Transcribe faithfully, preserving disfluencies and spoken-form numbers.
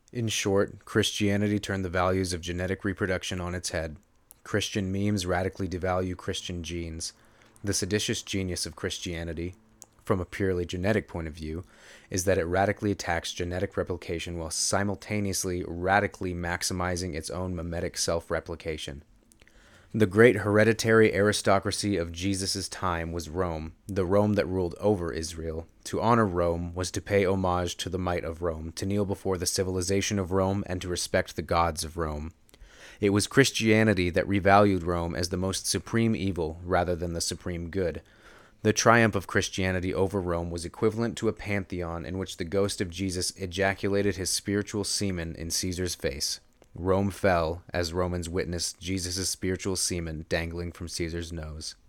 In short, Christianity turned the values of genetic reproduction on its head. Christian memes radically devalue Christian genes. The seditious genius of Christianity, from a purely genetic point of view, is that it radically attacks genetic replication while simultaneously radically maximizing its own mimetic self-replication. The great hereditary aristocracy of Jesus' time was Rome, the Rome that ruled over Israel. To honor Rome was to pay homage to the might of Rome, to kneel before the civilization of Rome, and to respect the gods of Rome. It was Christianity that revalued Rome as the most supreme evil rather than the supreme good. The triumph of Christianity over Rome was equivalent to a pantheon in which the ghost of Jesus ejaculated his spiritual semen in Caesar's face. Rome fell as Romans witnessed Jesus' spiritual semen dangling from Caesar's nose.